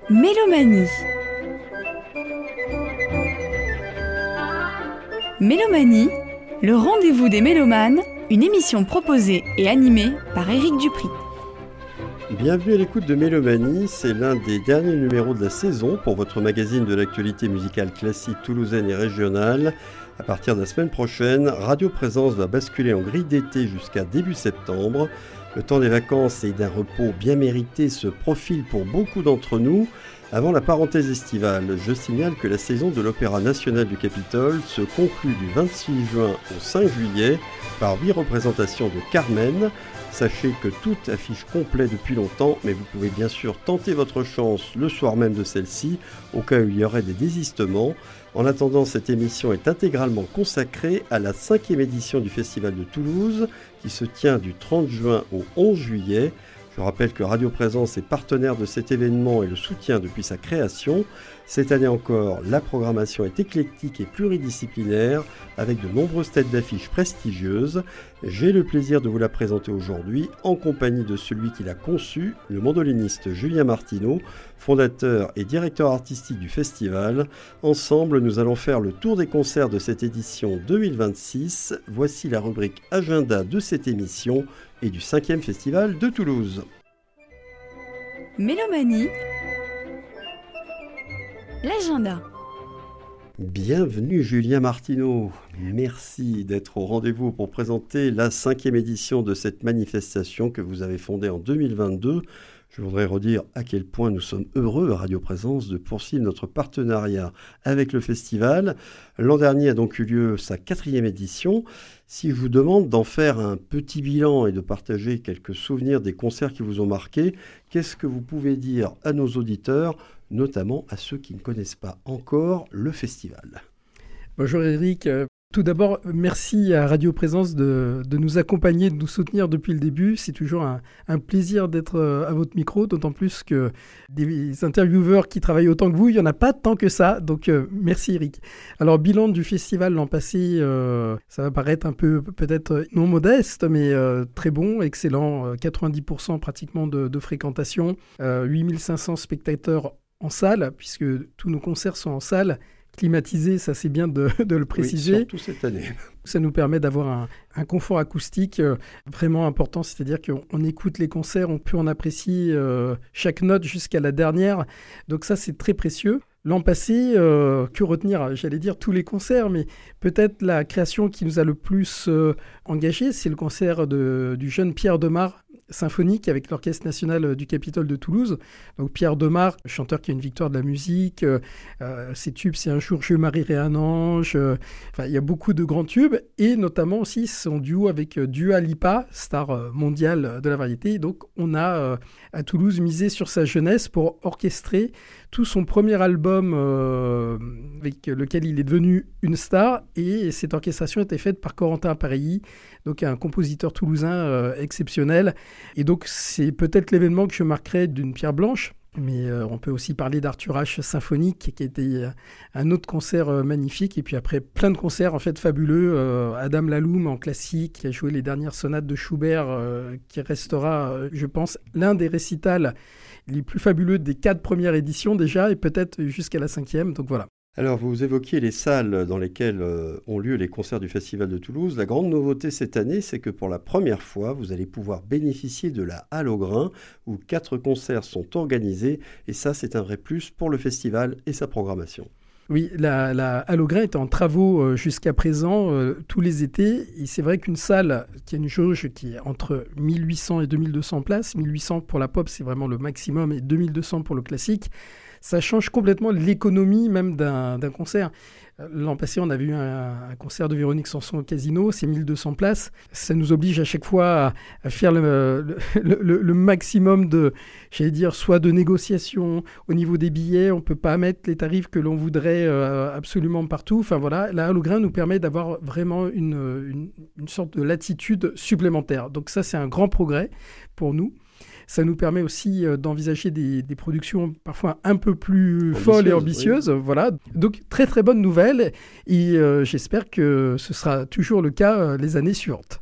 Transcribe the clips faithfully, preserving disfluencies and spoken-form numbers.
Mélomanie. Mélomanie, le rendez-vous des mélomanes, une émission proposée et animée par Éric Dupri. Bienvenue à l'écoute de Mélomanie, c'est l'un des derniers numéros de la saison pour votre magazine de l'actualité musicale classique toulousaine et régionale. À partir de la semaine prochaine, Radio Présence va basculer en grille d'été jusqu'à début septembre. Le temps des vacances et d'un repos bien mérité se profile pour beaucoup d'entre nous. Avant la parenthèse estivale, je signale que la saison de l'Opéra national du Capitole se conclut du vingt-six juin au cinq juillet par huit représentations de Carmen. Sachez que tout affiche complet depuis longtemps, mais vous pouvez bien sûr tenter votre chance le soir même de celle-ci, au cas où il y aurait des désistements. En attendant, cette émission est intégralement consacrée à la cinquième édition du Festival de Toulouse, qui se tient du trente juin au onze juillet. Je rappelle que Radio Présence est partenaire de cet événement et le soutient depuis sa création. Cette année encore, la programmation est éclectique et pluridisciplinaire, avec de nombreuses têtes d'affiches prestigieuses. J'ai le plaisir de vous la présenter aujourd'hui, en compagnie de celui qui l'a conçu, le mandoliniste Julien Martineau, fondateur et directeur artistique du festival. Ensemble, nous allons faire le tour des concerts de cette édition deux mille vingt-six. Voici la rubrique agenda de cette émission et du cinquième festival de Toulouse. Mélomanie, l'agenda. Bienvenue Julien Martineau, merci d'être au rendez-vous pour présenter la cinquième édition de cette manifestation que vous avez fondée en deux mille vingt-deux. Je voudrais redire à quel point nous sommes heureux à Radio Présence de poursuivre notre partenariat avec le festival. L'an dernier a donc eu lieu sa quatrième édition. Si je vous demande d'en faire un petit bilan et de partager quelques souvenirs des concerts qui vous ont marqué, qu'est-ce que vous pouvez dire à nos auditeurs, notamment à ceux qui ne connaissent pas encore le festival? Bonjour Eric. Tout d'abord, merci à Radio Présence de, de nous accompagner, de nous soutenir depuis le début. C'est toujours un, un plaisir d'être à votre micro, d'autant plus que des intervieweurs qui travaillent autant que vous, il n'y en a pas tant que ça. Donc, euh, merci Eric. Alors, bilan du festival l'an passé, euh, ça va paraître un peu peut-être non modeste, mais euh, très bon, excellent. quatre-vingt-dix pour cent pratiquement de, de fréquentation, euh, huit mille cinq cents spectateurs en salle, puisque tous nos concerts sont en salle. Climatisé, ça c'est bien de, de le préciser. Oui, surtout cette année. Ça nous permet d'avoir un, un confort acoustique euh, vraiment important, c'est-à-dire qu'on on écoute les concerts, on peut en apprécier euh, chaque note jusqu'à la dernière. Donc ça c'est très précieux. L'an passé, euh, que retenir? J'allais dire tous les concerts, mais peut-être la création qui nous a le plus euh, engagés, c'est le concert de, du jeune Pierre Demar, symphonique avec l'Orchestre national du Capitole de Toulouse. Donc Pierre Demar, chanteur qui a une victoire de la musique, euh, ses tubes, c'est Un jour je marierai un ange, euh, enfin, il y a beaucoup de grands tubes, et notamment aussi son duo avec Dua Lipa, star mondiale de la variété. Donc on a euh, à Toulouse misé sur sa jeunesse pour orchestrer tout son premier album euh, avec lequel il est devenu une star, et cette orchestration était faite par Corentin Pareilly, donc un compositeur toulousain euh, exceptionnel. Et donc c'est peut-être l'événement que je marquerai d'une pierre blanche, mais euh, on peut aussi parler d'Arthur H symphonique qui était euh, un autre concert euh, magnifique, et puis après plein de concerts en fait fabuleux. euh, Adam Laloum en classique qui a joué les dernières sonates de Schubert, euh, qui restera euh, je pense l'un des récitals les plus fabuleux des quatre premières éditions déjà, et peut-être jusqu'à la cinquième, donc voilà. Alors, vous évoquiez les salles dans lesquelles euh, ont lieu les concerts du Festival de Toulouse. La grande nouveauté cette année, c'est que pour la première fois, vous allez pouvoir bénéficier de la Halle au Grain, où quatre concerts sont organisés. Et ça, c'est un vrai plus pour le festival et sa programmation. Oui, la, la Halle au Grain est en travaux euh, jusqu'à présent, euh, tous les étés. Et c'est vrai qu'une salle qui a une jauge qui est entre mille huit cents et deux mille deux cents places, mille huit cents pour la pop, c'est vraiment le maximum, et deux mille deux cents pour le classique, ça change complètement l'économie même d'un, d'un concert. L'an passé, on avait eu un, un concert de Véronique Sanson au Casino, c'est mille deux cents places. Ça nous oblige à chaque fois à, à faire le, le, le, le maximum de, j'allais dire, soit de négociations au niveau des billets. On ne peut pas mettre les tarifs que l'on voudrait euh, absolument partout. Enfin voilà, la Halle au Grain nous permet d'avoir vraiment une, une, une sorte de latitude supplémentaire. Donc ça, c'est un grand progrès pour nous. Ça nous permet aussi d'envisager des, des productions parfois un peu plus ambitieuses, folles et ambitieuses. Oui. Voilà. Donc, très, très bonne nouvelle. Et euh, j'espère que ce sera toujours le cas euh, les années suivantes.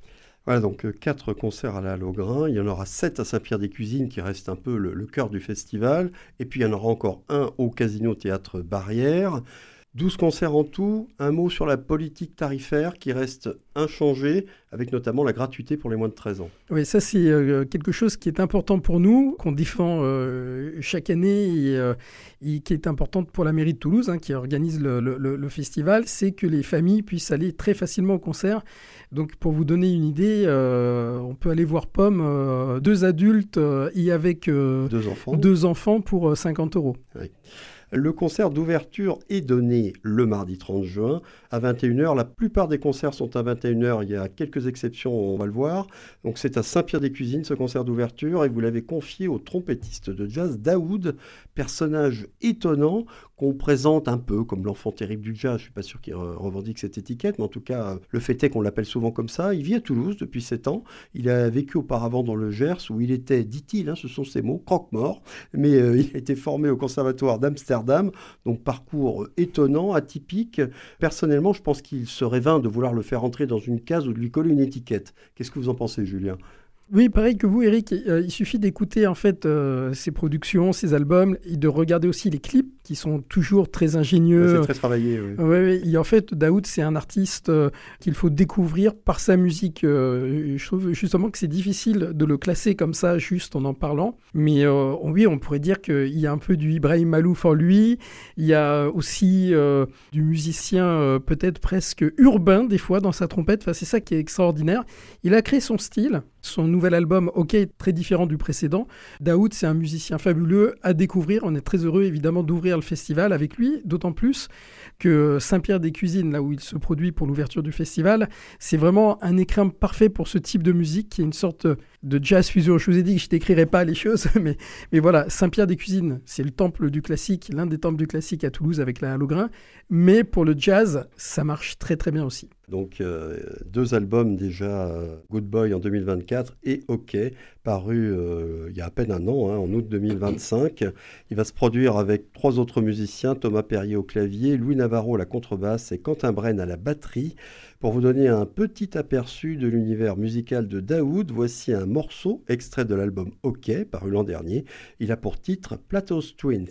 Voilà, donc quatre concerts à la Halograin. Il y en aura sept à Saint-Pierre-des-Cuisines, qui reste un peu le, le cœur du festival. Et puis il y en aura encore un au Casino Théâtre Barrière. douze concerts en tout. Un mot sur la politique tarifaire qui reste inchangée, avec notamment la gratuité pour les moins de treize ans. Oui, ça c'est euh, quelque chose qui est important pour nous, qu'on défend euh, chaque année et, euh, et qui est importante pour la mairie de Toulouse, hein, qui organise le, le, le festival, c'est que les familles puissent aller très facilement au concert. Donc pour vous donner une idée, euh, on peut aller voir Pomme, euh, deux adultes euh, et avec euh, deux enfants. deux enfants pour euh, cinquante euros. Oui. Le concert d'ouverture est donné le mardi trente juin à vingt et une heures. La plupart des concerts sont à vingt et une heures. Il y a quelques exceptions, on va le voir. Donc c'est à Saint-Pierre-des-Cuisines, ce concert d'ouverture. Et vous l'avez confié au trompettiste de jazz Daoud, personnage étonnant qu'on présente un peu comme l'enfant terrible du jazz. Je ne suis pas sûr qu'il revendique cette étiquette, mais en tout cas, le fait est qu'on l'appelle souvent comme ça. Il vit à Toulouse depuis sept ans. Il a vécu auparavant dans le Gers, où il était, dit-il, hein, ce sont ses mots, croque-mort. Mais euh, il a été formé au conservatoire d'Amsterdam. Donc parcours étonnant, atypique. Personnellement, je pense qu'il serait vain de vouloir le faire entrer dans une case ou de lui coller une étiquette. Qu'est-ce que vous en pensez, Julien ? Oui, pareil que vous, Eric. Euh, il suffit d'écouter en fait euh, ses productions, ses albums, et de regarder aussi les clips qui sont toujours très ingénieux. Ouais, c'est très travaillé. Oui. Ouais, ouais. Et en fait, Daoud, c'est un artiste euh, qu'il faut découvrir par sa musique. Euh, je trouve justement que c'est difficile de le classer comme ça, juste en en parlant. Mais euh, oui, on pourrait dire qu'il y a un peu du Ibrahim Malouf en lui. Il y a aussi euh, du musicien euh, peut-être presque urbain des fois dans sa trompette. Enfin, c'est ça qui est extraordinaire. Il a créé son style. Son nouvel album, OK, est très différent du précédent. Daoud, c'est un musicien fabuleux à découvrir. On est très heureux, évidemment, d'ouvrir le festival avec lui, d'autant plus que Saint-Pierre-des-Cuisines, là où il se produit pour l'ouverture du festival, c'est vraiment un écrin parfait pour ce type de musique, qui est une sorte de jazz fusion. Je vous ai dit que je ne décrirais pas les choses, mais, mais voilà, Saint-Pierre-des-Cuisines, c'est le temple du classique, l'un des temples du classique à Toulouse avec la Halograin, mais pour le jazz, ça marche très très bien aussi. Donc euh, deux albums déjà, euh, Good Boy en deux mille vingt-quatre et OK, paru euh, il y a à peine un an, hein, en août deux mille vingt-cinq. Il va se produire avec trois autres musiciens, Thomas Perrier au clavier, Louis Navarro à la contrebasse et Quentin Brenne à la batterie. Pour vous donner un petit aperçu de l'univers musical de Daoud, voici un morceau extrait de l'album OK, paru l'an dernier. Il a pour titre Plato's Twins.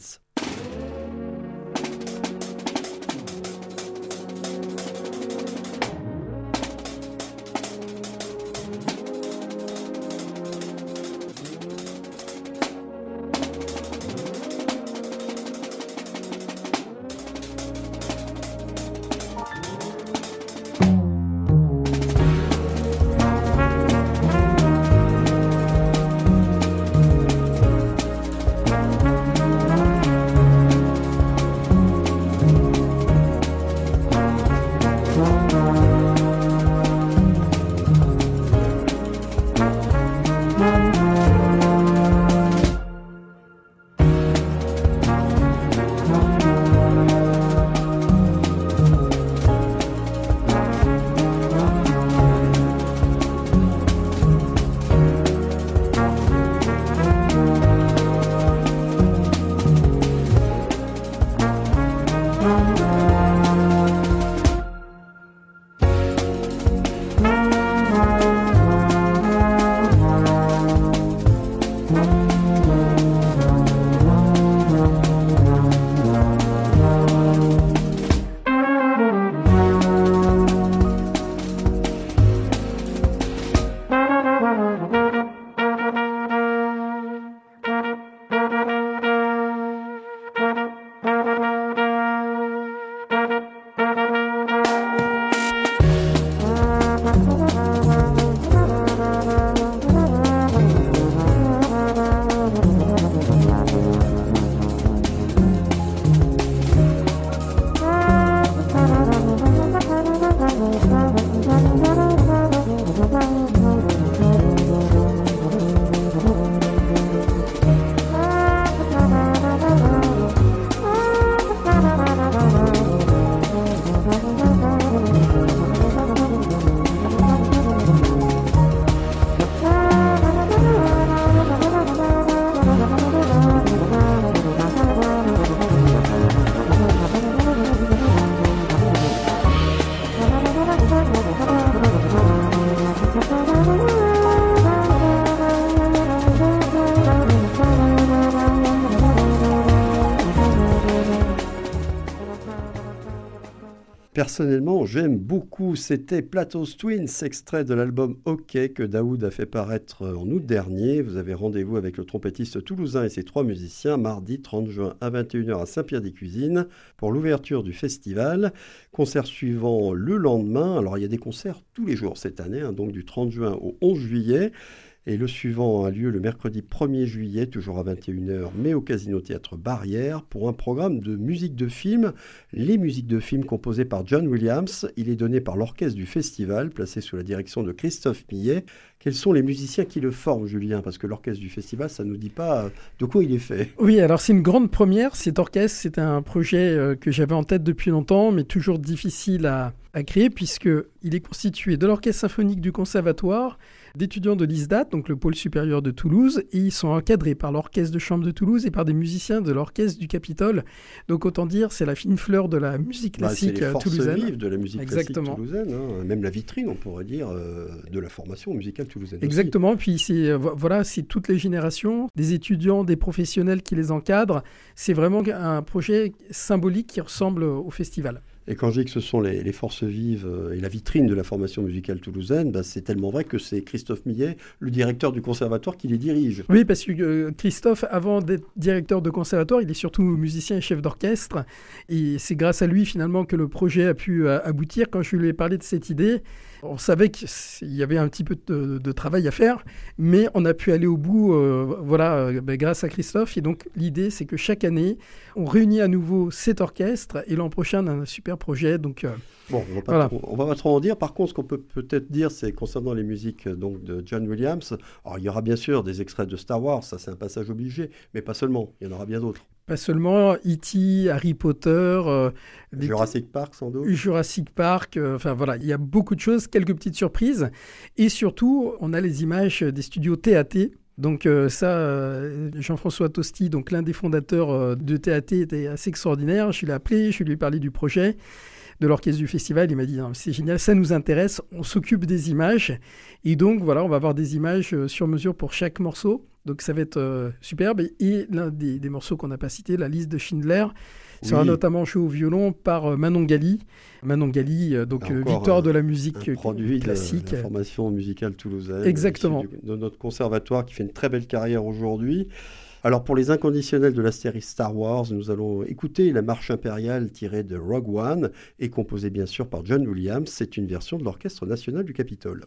Personnellement, j'aime beaucoup. C'était Plato's Twins, extrait de l'album OK que Daoud a fait paraître en août dernier. Vous avez rendez-vous avec le trompettiste toulousain et ses trois musiciens mardi trente juin à vingt et une heures à Saint-Pierre-des-Cuisines pour l'ouverture du festival. Concert suivant le lendemain. Alors, il y a des concerts tous les jours cette année, hein, donc du trente juin au onze juillet. Et le suivant a lieu le mercredi premier juillet, toujours à vingt et une heures, mais au Casino Théâtre Barrière, pour un programme de musique de film. Les musiques de film composées par John Williams. Il est donné par l'orchestre du festival, placé sous la direction de Christophe Millet. Quels sont les musiciens qui le forment, Julien? Parce que l'orchestre du festival, ça ne nous dit pas de quoi il est fait. Oui, alors c'est une grande première. Cet orchestre, c'est un projet que j'avais en tête depuis longtemps, mais toujours difficile à, à créer, puisqu'il est constitué de l'orchestre symphonique du conservatoire, d'étudiants de l'I S D A T, donc le pôle supérieur de Toulouse, et ils sont encadrés par l'orchestre de chambre de Toulouse et par des musiciens de l'orchestre du Capitole. Donc autant dire, c'est la fine fleur de la musique classique bah, toulousaine. C'est les forces vives de la musique Exactement. classique toulousaine, hein. Même la vitrine, on pourrait dire, euh, de la formation musicale toulousaine. Exactement, aussi. Puis c'est, euh, voilà, c'est toutes les générations, des étudiants, des professionnels qui les encadrent. C'est vraiment un projet symbolique qui ressemble au festival. Et quand je dis que ce sont les, les forces vives et la vitrine de la formation musicale toulousaine, bah c'est tellement vrai que c'est Christophe Millet, le directeur du conservatoire, qui les dirige. Oui, parce que euh, Christophe, avant d'être directeur de conservatoire, il est surtout musicien et chef d'orchestre. Et c'est grâce à lui, finalement, que le projet a pu euh, aboutir. Quand je lui ai parlé de cette idée, on savait qu'il y avait un petit peu de, de travail à faire, mais on a pu aller au bout euh, voilà, euh, bah, grâce à Christophe. Et donc, l'idée, c'est que chaque année, on réunit à nouveau cet orchestre. Et l'an prochain, on a un super projet. Donc, euh, bon, on va pas voilà. trop, on va pas trop en dire. Par contre, ce qu'on peut peut-être dire, c'est concernant les musiques donc, de John Williams. Alors, il y aura bien sûr des extraits de Star Wars, ça c'est un passage obligé, mais pas seulement, il y en aura bien d'autres. Pas seulement E T, Harry Potter, euh, Jurassic Park sans doute. Jurassic Park, euh, enfin voilà, il y a beaucoup de choses, quelques petites surprises. Et surtout, on a les images des studios T A T. Donc euh, ça, euh, Jean-François Tosti, donc l'un des fondateurs euh, de T A T, était assez extraordinaire. Je l'ai appelé, je lui ai parlé du projet de l'orchestre du festival. Il m'a dit, c'est génial, ça nous intéresse, on s'occupe des images. Et donc voilà, on va avoir des images euh, sur mesure pour chaque morceau. Donc ça va être euh, superbe. Et l'un des, des morceaux qu'on n'a pas cité, la liste de Schindler, oui. sera notamment joué au violon par euh, Manon Gali. Manon Gali, euh, donc euh, victoire euh, de la musique un produit classique. De la formation musicale toulousaine. Exactement. De notre conservatoire qui fait une très belle carrière aujourd'hui. Alors pour les inconditionnels de la série Star Wars, nous allons écouter la marche impériale tirée de Rogue One et composée bien sûr par John Williams. C'est une version de l'Orchestre national du Capitole.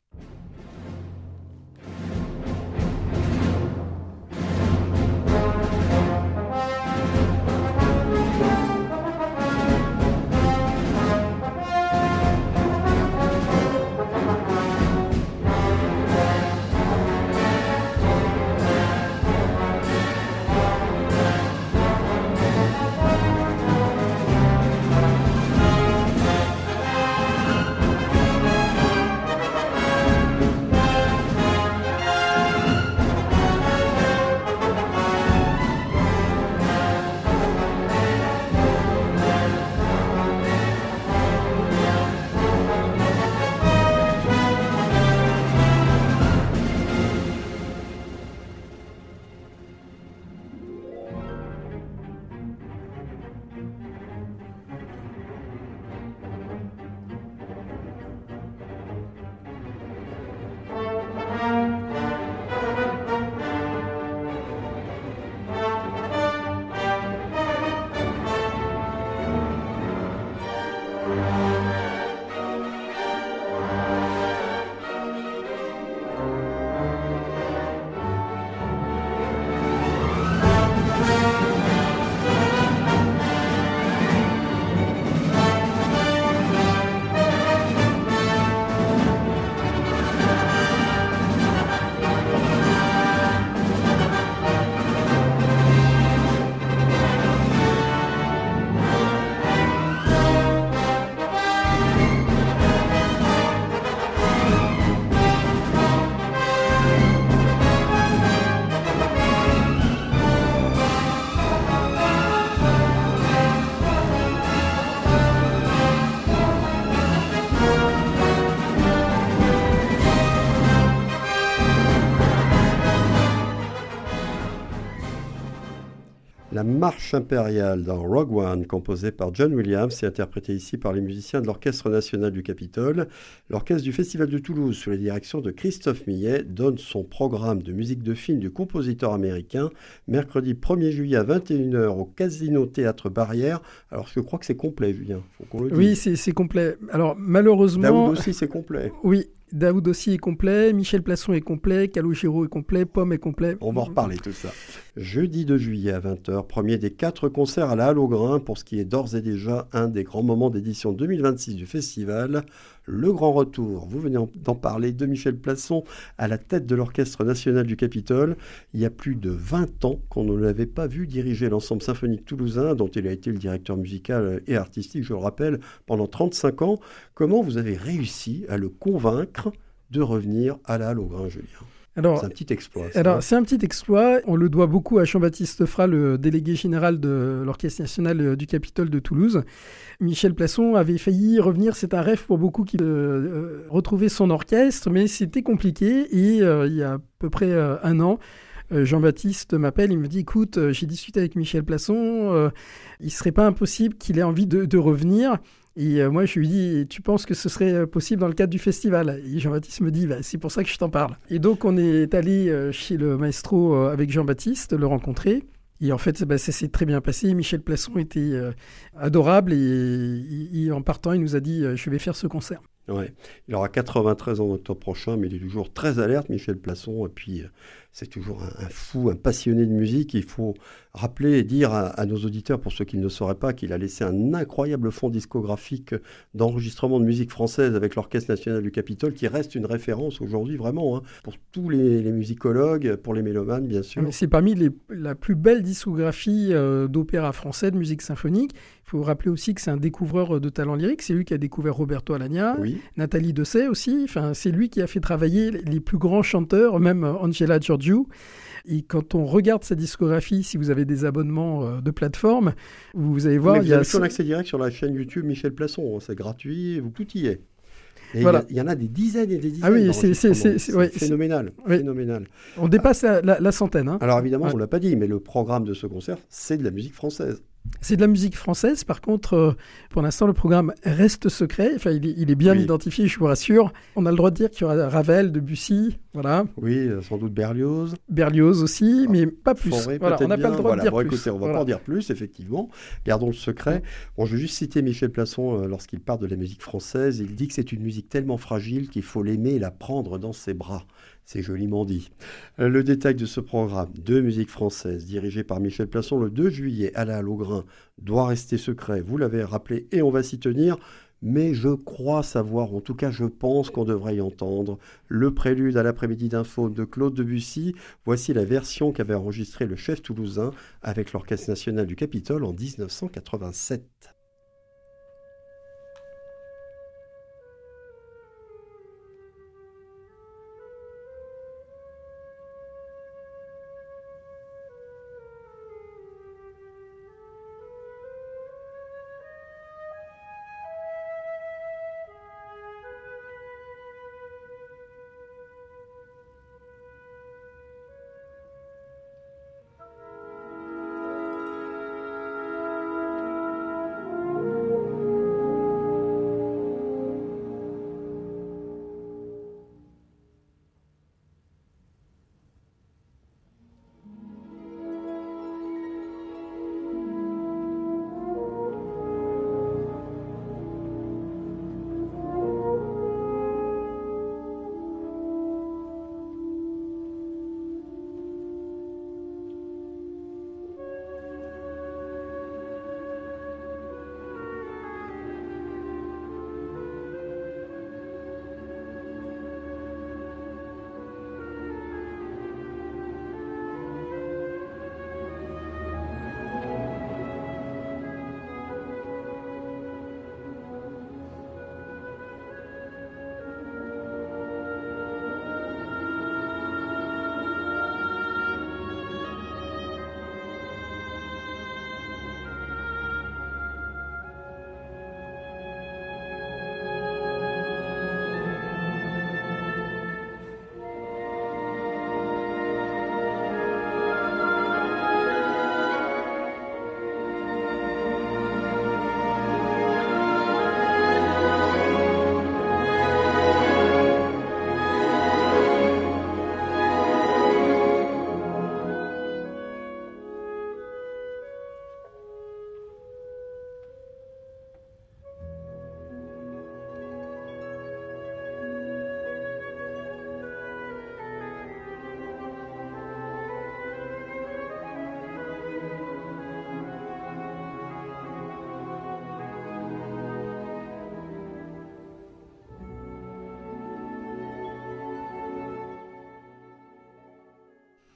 La marche impériale dans Rogue One, composée par John Williams et interprétée ici par les musiciens de l'Orchestre national du Capitole. L'Orchestre du Festival de Toulouse, sous la direction de Christophe Millet, donne son programme de musique de film du compositeur américain mercredi premier juillet à vingt et une heures au Casino Théâtre Barrière. Alors je crois que c'est complet, Julien, faut qu'on le dise. Oui, c'est, c'est complet. Alors malheureusement... Daoud aussi, c'est complet. Oui. Daoud aussi est complet, Michel Plasson est complet, Calogero est complet, Pomme est complet. On va en reparler tout ça. Jeudi deux juillet à vingt heures, premier des quatre concerts à la Halle au Grain pour ce qui est d'ores et déjà un des grands moments d'édition deux mille vingt-six du festival. Le grand retour, vous venez d'en parler, de Michel Plasson à la tête de l'Orchestre national du Capitole. Il y a plus de vingt ans qu'on ne l'avait pas vu diriger l'ensemble symphonique toulousain, dont il a été le directeur musical et artistique, je le rappelle, pendant trente-cinq ans. Comment vous avez réussi à le convaincre de revenir à la Halle au Grain, Julien? Alors, c'est un petit exploit. Ça. Alors, c'est un petit exploit. On le doit beaucoup à Jean-Baptiste Fra, le délégué général de l'Orchestre national du Capitole de Toulouse. Michel Plasson avait failli revenir. C'est un rêve pour beaucoup qui euh, retrouver son orchestre, mais c'était compliqué. Et euh, il y a à peu près euh, un an, euh, Jean-Baptiste m'appelle. Il me dit, écoute, euh, j'ai discuté avec Michel Plasson. Euh, il ne serait pas impossible qu'il ait envie de, de revenir. Et euh, moi, je lui dis, tu penses que ce serait possible dans le cadre du festival? Et Jean-Baptiste me dit, bah, c'est pour ça que je t'en parle. Et donc, on est allé euh, chez le maestro euh, avec Jean-Baptiste, le rencontrer. Et en fait, bah, ça s'est très bien passé. Michel Plasson était euh, adorable. Et, et, et en partant, il nous a dit, euh, je vais faire ce concert. Ouais. Il aura quatre-vingt-treize ans en octobre prochain, mais il est toujours très alerte, Michel Plasson. Et puis, euh, c'est toujours un, un fou, un passionné de musique. Il faut rappeler et dire à, à nos auditeurs, pour ceux qui ne le sauraient pas, qu'il a laissé un incroyable fonds discographique d'enregistrement de musique française avec l'Orchestre national du Capitole, qui reste une référence aujourd'hui, vraiment, hein, pour tous les, les musicologues, pour les mélomanes, bien sûr. Mais c'est parmi les, la plus belle discographie euh, d'opéra français, de musique symphonique. Il faut rappeler aussi que c'est un découvreur de talent lyrique. C'est lui qui a découvert Roberto Alagna, oui. Nathalie Dessay aussi. Enfin, c'est lui qui a fait travailler les plus grands chanteurs, même Angela Giorgio. Et quand on regarde sa discographie, si vous avez des abonnements de plateforme, vous allez voir... Mais vous il y a avez toujours l'accès direct sur la chaîne YouTube Michel Plasson. C'est gratuit, vous tout y est. Et voilà. il y, y en a des dizaines et des dizaines. Ah oui, c'est, c'est, c'est, c'est ouais, phénoménal. Oui. phénoménal. On dépasse la, la, la centaine. Hein. Alors évidemment, ouais. on ne l'a pas dit, mais le programme de ce concert, c'est de la musique française. C'est de la musique française. Par contre, euh, pour l'instant, le programme reste secret. Enfin, il est, il est bien oui. identifié, je vous rassure. On a le droit de dire qu'il y aura Ravel, Debussy, voilà. Oui, sans doute Berlioz. Berlioz aussi, ah, mais pas plus. Fauré, voilà, on n'a pas le droit voilà. de dire bon, plus. Écoutez, on ne va voilà. pas en dire plus, effectivement. Gardons le secret. Bon, je vais juste citer Michel Plasson euh, lorsqu'il parle de la musique française. Il dit que c'est une musique tellement fragile qu'il faut l'aimer et la prendre dans ses bras. C'est joliment dit. Euh, le détail de ce programme de musique française, dirigé par Michel Plasson le deux juillet à la Halle au Grain, doit rester secret. Vous l'avez rappelé et on va s'y tenir. Mais je crois savoir, en tout cas je pense qu'on devrait y entendre, le prélude à l'après-midi d'un faune de Claude Debussy. Voici la version qu'avait enregistrée le chef toulousain avec l'Orchestre national du Capitole en dix-neuf cent quatre-vingt-sept.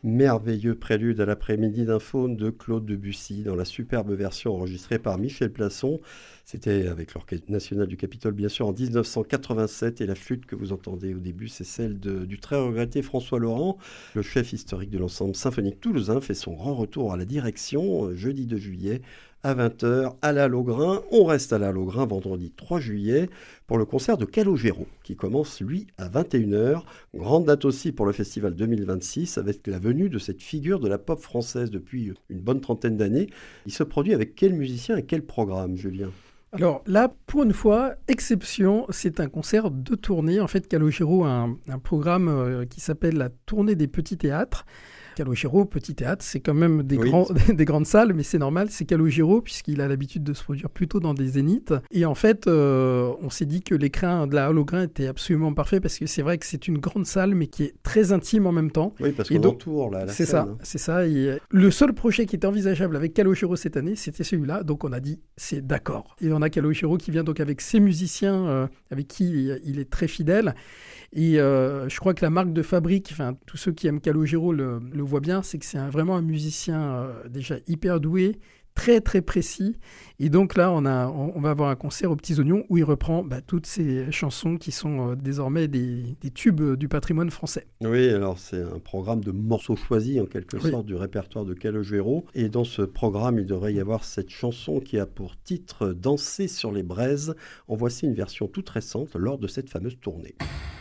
Merveilleux prélude à l'après-midi d'un faune de Claude Debussy dans la superbe version enregistrée par Michel Plasson. C'était avec l'Orchestre National du Capitole, bien sûr, en dix-neuf cent quatre-vingt-sept. Et la flûte que vous entendez au début, c'est celle de, du très regretté François Laurent. Le chef historique de l'ensemble symphonique toulousain fait son grand retour à la direction jeudi deux juillet à vingt heures à la Laugrain. On reste à la Laugrain vendredi trois juillet pour le concert de Calogero qui commence lui à vingt et une heures. Grande date aussi pour le festival deux mille vingt-six avec la venue de cette figure de la pop française depuis une bonne trentaine d'années. Il se produit avec quel musicien et quel programme, Julien ? Alors là, pour une fois, exception, c'est un concert de tournée. En fait, Calogero a un, un programme euh, qui s'appelle la Tournée des Petits Théâtres. Calogero, Petit Théâtre, c'est quand même des, oui. grands, des grandes salles, mais c'est normal, c'est Calogero, puisqu'il a l'habitude de se produire plutôt dans des zéniths. Et en fait, euh, on s'est dit que l'écran de la Laugrain était absolument parfait, parce que c'est vrai que c'est une grande salle, mais qui est très intime en même temps. Oui, parce qu'on et donc, entoure là, la c'est scène. ça, c'est ça. Et le seul projet qui était envisageable avec Calogero cette année, c'était celui-là. Donc on a dit, c'est d'accord. Et on a Calogero qui vient donc avec ses musiciens, euh, avec qui il est très fidèle. Et euh, je crois que la marque de fabrique, enfin tous ceux qui aiment Calogero le, le voient bien, c'est que c'est un, vraiment un musicien euh, déjà hyper doué, très très précis. Et donc là, on, a, on, on va avoir un concert aux Petits Oignons où il reprend bah, toutes ces chansons qui sont euh, désormais des, des tubes du patrimoine français. Oui, alors c'est un programme de morceaux choisis en quelque oui. sorte du répertoire de Calogero. Et dans ce programme, il devrait y avoir cette chanson qui a pour titre « Danser sur les braises ». En voici une version toute récente lors de cette fameuse tournée.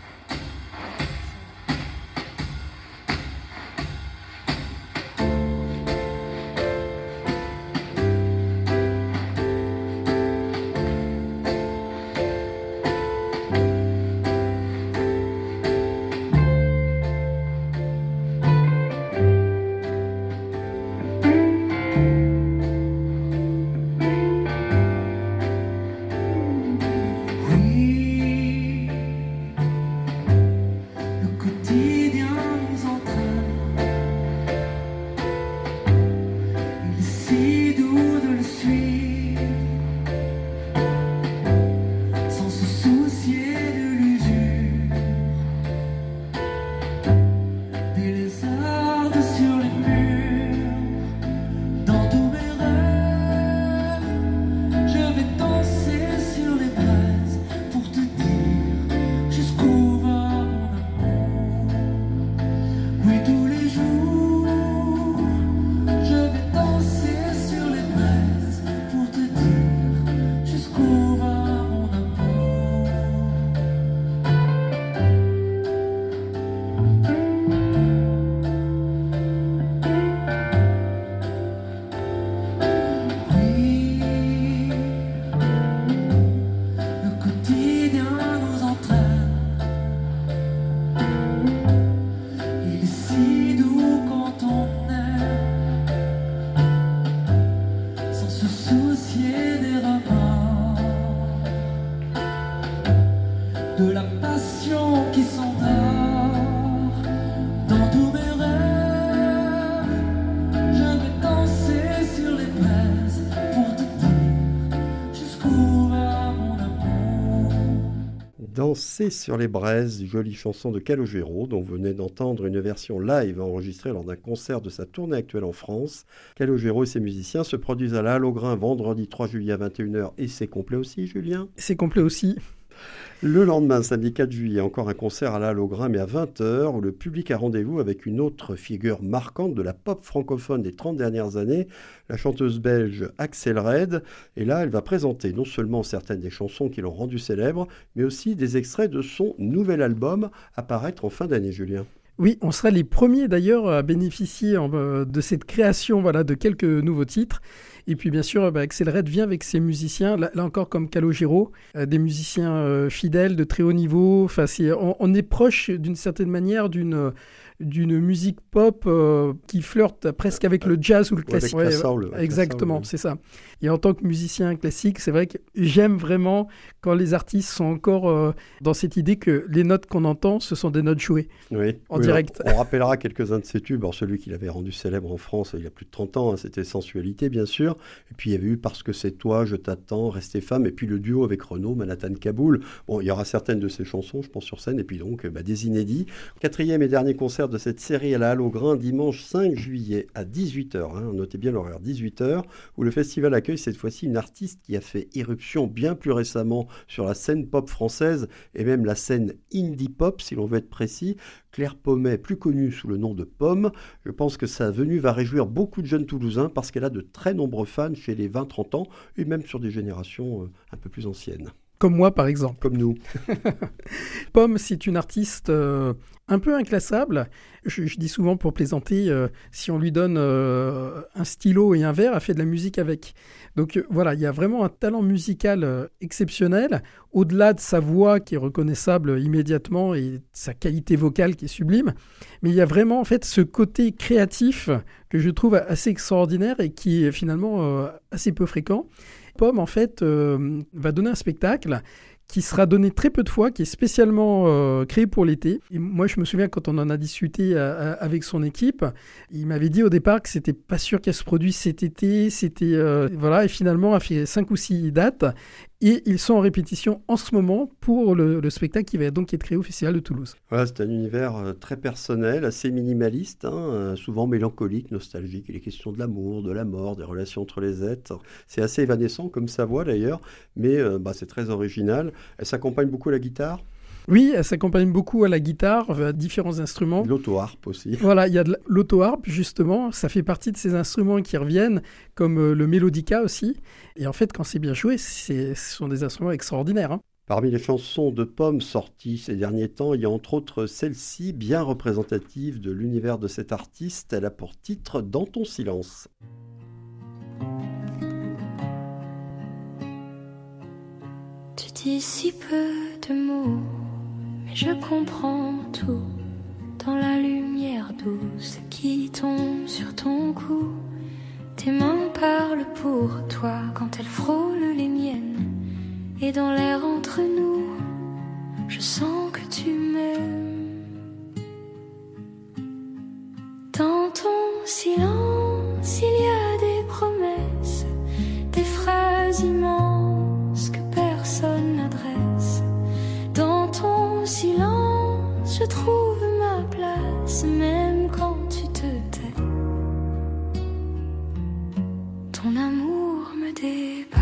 Danser sur les braises, jolie chanson de Calogero, dont vous venez d'entendre une version live enregistrée lors d'un concert de sa tournée actuelle en France. Calogero et ses musiciens se produisent à la Laugrain vendredi trois juillet à vingt et une heures et c'est complet aussi, Julien ? C'est complet aussi. Le lendemain, samedi quatre juillet, encore un concert à la Laugrain, mais à vingt heures, où le public a rendez-vous avec une autre figure marquante de la pop francophone des trente dernières années, la chanteuse belge Axel Red. Et là, elle va présenter non seulement certaines des chansons qui l'ont rendue célèbre, mais aussi des extraits de son nouvel album à paraître en fin d'année, Julien. Oui, on sera les premiers d'ailleurs à bénéficier euh, de cette création voilà, de quelques nouveaux titres. Et puis bien sûr, bah, Axel Red vient avec ses musiciens, là, là encore comme Calogero, euh, des musiciens euh, fidèles de très haut niveau. Enfin, c'est, on, on est proche d'une certaine manière d'une, d'une musique pop euh, qui flirte presque avec le jazz ou le classique. Ouais, avec la soul, ouais, exactement, la soul, c'est ça. Et en tant que musicien classique, c'est vrai que j'aime vraiment quand les artistes sont encore euh, dans cette idée que les notes qu'on entend, ce sont des notes jouées oui, en oui, direct. On, on rappellera quelques-uns de ses tubes. Alors, celui qu'il avait rendu célèbre en France il y a plus de trente ans, hein, c'était Sensualité, bien sûr. Et puis, il y avait eu Parce que c'est toi, Je t'attends, Rester femme. Et puis, le duo avec Renaud, Manhattan Kaboul. Bon, il y aura certaines de ses chansons, je pense, sur scène. Et puis donc, bah, des inédits. Quatrième et dernier concert l'univers de cette série à la Halle au Grain dimanche cinq juillet à dix-huit heures. Hein, notez bien l'horaire, dix-huit heures, où le festival accueille cette fois-ci une artiste qui a fait irruption bien plus récemment sur la scène pop française et même la scène indie pop, si l'on veut être précis. Claire Pommet, plus connue sous le nom de Pomme. Je pense que sa venue va réjouir beaucoup de jeunes Toulousains parce qu'elle a de très nombreux fans chez les vingt trente ans et même sur des générations un peu plus anciennes. Comme moi, par exemple. Comme nous. Pomme, c'est une artiste euh, un peu inclassable. Je, je dis souvent pour plaisanter, euh, si on lui donne euh, un stylo et un verre, elle fait de la musique avec. Donc euh, voilà, il y a vraiment un talent musical euh, exceptionnel, au-delà de sa voix qui est reconnaissable immédiatement et sa qualité vocale qui est sublime. Mais il y a vraiment en fait ce côté créatif que je trouve assez extraordinaire et qui est finalement euh, assez peu fréquent. Pomme, en fait, euh, va donner un spectacle qui sera donné très peu de fois, qui est spécialement euh, créé pour l'été. Et moi, je me souviens, quand on en a discuté à, à, avec son équipe, il m'avait dit au départ que c'était pas sûr qu'elle se produise cet été. C'était, euh, voilà, et finalement, elle a fait cinq ou six dates. Et ils sont en répétition en ce moment pour le, le spectacle qui va donc être créé au Festival de Toulouse. Voilà, c'est un univers très personnel, assez minimaliste, hein, souvent mélancolique, nostalgique. Il est question de l'amour, de la mort, des relations entre les êtres. C'est assez évanescent comme sa voix d'ailleurs, mais euh, bah, c'est très original. Elle s'accompagne beaucoup à la guitare. Oui, elle s'accompagne beaucoup à la guitare, à différents instruments. L'auto-harpe aussi. Voilà, il y a de l'auto-harpe, justement. Ça fait partie de ces instruments qui reviennent, comme euh, le mélodica aussi. Et en fait, quand c'est bien joué, c'est, ce sont des instruments extraordinaires. Hein. Parmi les chansons de Pomme sorties ces derniers temps, il y a entre autres celle-ci, bien représentative de l'univers de cette artiste. Elle a pour titre « Dans ton silence ». Tu dis si peu de mots, mais je comprends tout. Dans la lumière douce qui tombe sur ton cou, tes mains parlent pour toi quand elles frôlent les miennes. Et dans l'air entre nous, je sens que tu m'aimes. Dans ton silence, il y a des promesses, des phrases immenses que personne n'adresse. Dans ton silence, je trouve ma place, même quand tu te tais. Ton amour me dépasse.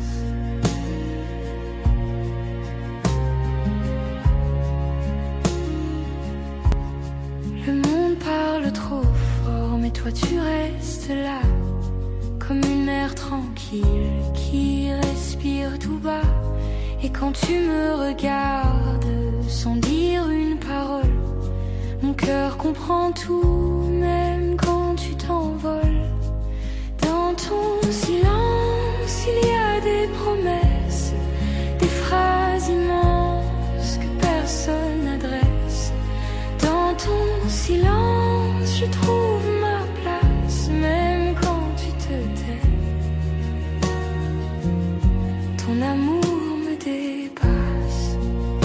Le monde parle trop fort, mais toi tu restes là, comme une mer tranquille qui respire tout bas. Et quand tu me regardes sans dire une parole, mon cœur comprend tout, même quand tu t'envoles. Dans ton silence, il y a des promesses, des phrases immenses que personne n'adresse. Dans ton silence, je trouve ma place, même quand tu te tais. Ton amour me dépasse.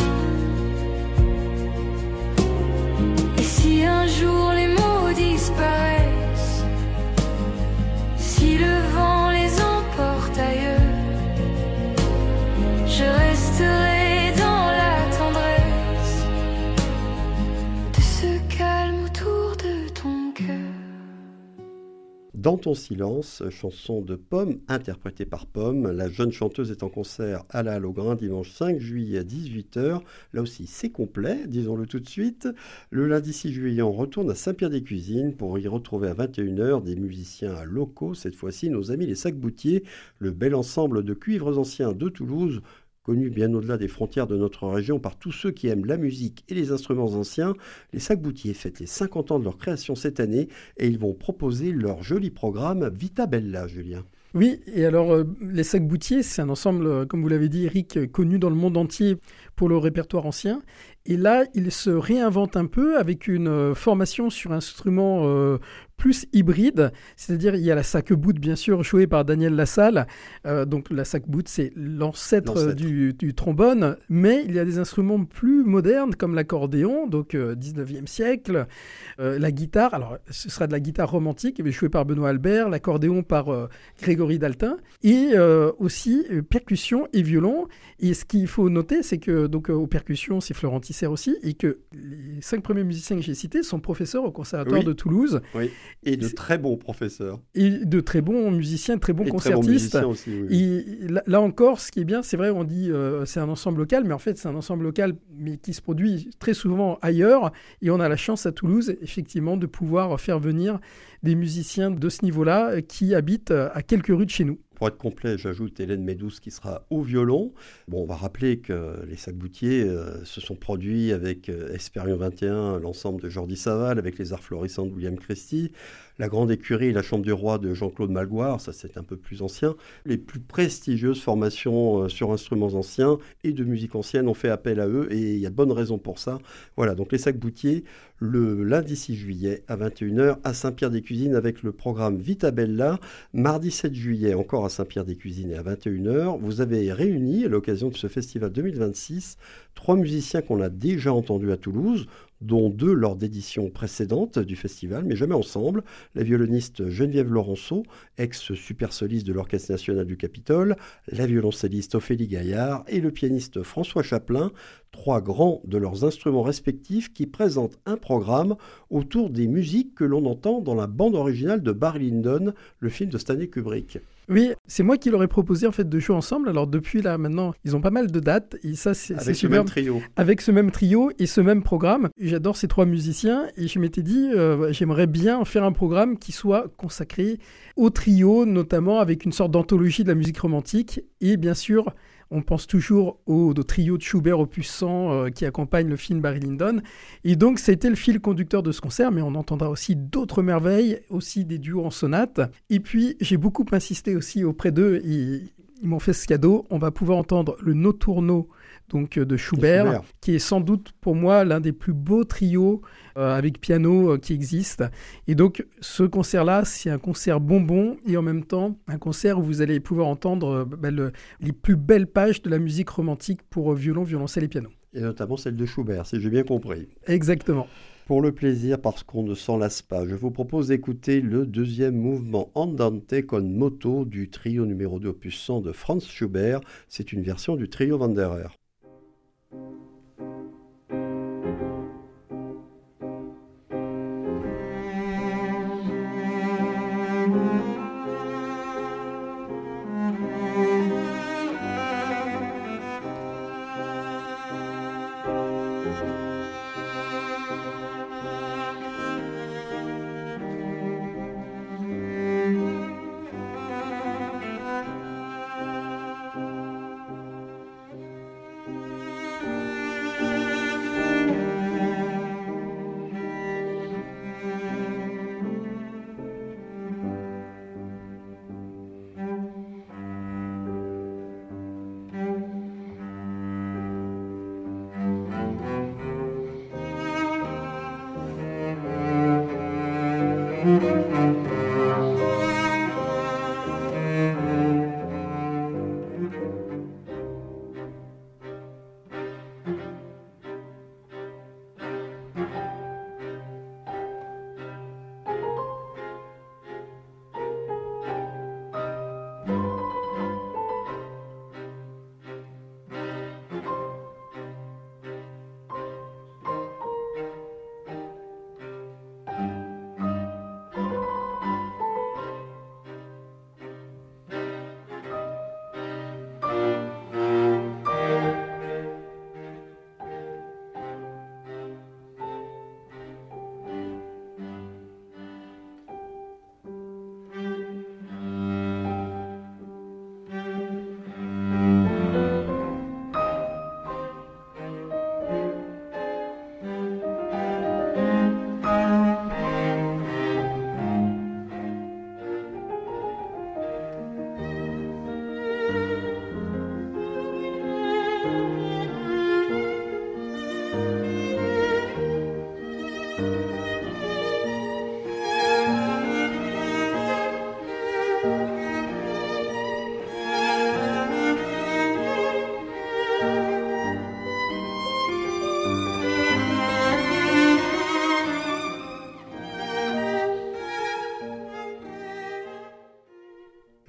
Et si un jour les mots disparaissent, si le vent les emporte ailleurs, je resterai dans la tendresse de ce calme autour de ton cœur. Dans ton silence, chanson de Pomme, interprétée par Pomme. La jeune chanteuse est en concert à la Halle au Grain dimanche cinq juillet à dix-huit heures. Là aussi, c'est complet, disons-le tout de suite. Le lundi six juillet, on retourne à Saint-Pierre-des-Cuisines pour y retrouver à vingt et une heures des musiciens locaux. Cette fois-ci, nos amis les Sac-Boutiers, le bel ensemble de cuivres anciens de Toulouse, connu bien au-delà des frontières de notre région par tous ceux qui aiment la musique et les instruments anciens. Les Sac-Boutiers fêtent les cinquante ans de leur création cette année et ils vont proposer leur joli programme Vita Bella, Julien. Oui, et alors euh, les Sac-Boutiers, c'est un ensemble, euh, comme vous l'avez dit Eric, connu dans le monde entier pour le répertoire ancien. Et là, ils se réinventent un peu avec une euh, formation sur instruments euh, plus hybride, c'est-à-dire il y a la sac-bout bien sûr jouée par Daniel Lassalle, euh, donc la sac-bout c'est l'ancêtre, l'ancêtre. Du, du trombone, mais il y a des instruments plus modernes comme l'accordéon, donc euh, dix-neuvième siècle, euh, la guitare, alors ce sera de la guitare romantique jouée par Benoît Albert, l'accordéon par euh, Grégory Daltin, et euh, aussi euh, percussion et violon. Et ce qu'il faut noter, c'est que donc euh, aux percussions c'est Florent Tisser aussi, et que les cinq premiers musiciens que j'ai cités sont professeurs au Conservatoire oui. de Toulouse. Oui. Et de très bons professeurs. Et de très bons musiciens, très bons et concertistes. Très bons musiciens aussi, oui. Et là, là encore, ce qui est bien, c'est vrai, on dit euh, c'est un ensemble local, mais en fait c'est un ensemble local, mais qui se produit très souvent ailleurs. Et on a la chance à Toulouse, effectivement, de pouvoir faire venir des musiciens de ce niveau-là qui habitent à quelques rues de chez nous. Pour être complet, j'ajoute Hélène Médouze qui sera au violon. Bon, on va rappeler que les Sac-Boutier euh, se sont produits avec euh, Espérion vingt et un, l'ensemble de Jordi Saval, avec les Arts Florissants de William Christie, la Grande Écurie et la Chambre du Roi de Jean-Claude Malgoire, ça c'est un peu plus ancien. Les plus prestigieuses formations euh, sur instruments anciens et de musique ancienne ont fait appel à eux et il y a de bonnes raisons pour ça. Voilà, donc les Sac-Boutier, le lundi six juillet à vingt et une heures à Saint-Pierre-des-Cuisines avec le programme Vita Bella. Mardi sept juillet encore à Saint-Pierre-des-Cuisines et à vingt et une heures. Vous avez réuni à l'occasion de ce festival deux mille vingt-six trois musiciens qu'on a déjà entendus à Toulouse, dont deux lors d'éditions précédentes du festival, mais jamais ensemble. La violoniste Geneviève Laurenceau, ex-super soliste de l'Orchestre national du Capitole, la violoncelliste Ophélie Gaillard et le pianiste François Chaplin, trois grands de leurs instruments respectifs qui présentent un programme autour des musiques que l'on entend dans la bande originale de Barry Lyndon, le film de Stanley Kubrick. Oui, c'est moi qui leur ai proposé en fait de jouer ensemble. Alors depuis là maintenant, ils ont pas mal de dates et ça c'est avec c'est ce super. même trio. Avec ce même trio et ce même programme. J'adore ces trois musiciens et je m'étais dit euh, j'aimerais bien faire un programme qui soit consacré au trio, notamment avec une sorte d'anthologie de la musique romantique et bien sûr. On pense toujours au, au trio de Schubert opus cent euh, qui accompagne le film Barry Lyndon. Et donc, ça a été le fil conducteur de ce concert, mais on entendra aussi d'autres merveilles, aussi des duos en sonate. Et puis, j'ai beaucoup insisté aussi auprès d'eux. Ils, ils m'ont fait ce cadeau. On va pouvoir entendre le Notturno donc, de Schubert, Schubert, qui est sans doute pour moi l'un des plus beaux trios euh, avec piano euh, qui existent. Et donc, ce concert-là, c'est un concert bonbon et en même temps, un concert où vous allez pouvoir entendre euh, bah, le, les plus belles pages de la musique romantique pour euh, violon, violoncelle et piano. Et notamment celle de Schubert, si j'ai bien compris. Exactement. Pour le plaisir, parce qu'on ne s'en lasse pas, je vous propose d'écouter le deuxième mouvement Andante con moto du trio numéro deux opus cent de Franz Schubert. C'est une version du trio Wanderer.